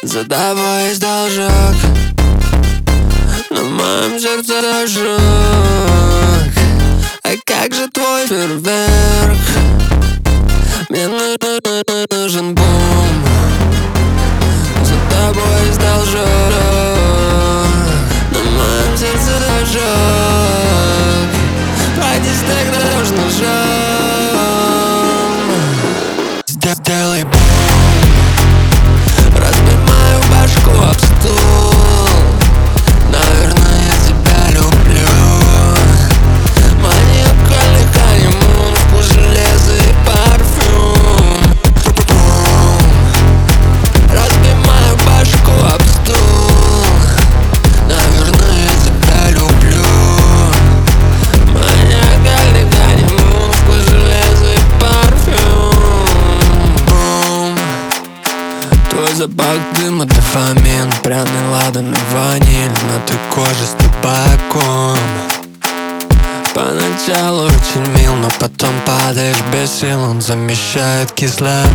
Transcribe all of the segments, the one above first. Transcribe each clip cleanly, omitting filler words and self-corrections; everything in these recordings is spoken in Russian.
За тобой есть должок, но в моем сердце ожог. А как же твой фейерверк? Мне нужен бум. За тобой есть должок, но в моем сердце ожог. Пройдись так дорожно, жжем. Сделай бум. Разбей мою башку об стул. Наверное, я тебя люблю. Маниакальный ханимун, вкус железа и парфюм. Разбей мою башку об стул. Наверное, я тебя люблю. Маниакальный ханимун, вкус железа и парфюм. Бум. Твой запах дыма, дофамин, пряный ладан и ваниль на той коже с табаком. Поначалу очень мил, но потом падаешь без сил. Он замещает кислород.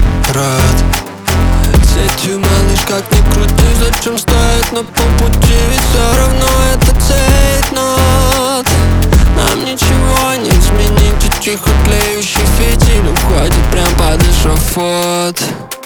Сетью, малыш, как ни крути, зачем стоит на полпути? Ведь все равно это цейтнот. Нам ничего не изменить, и тихо тлеющий фитиль уходит прям под эшафот.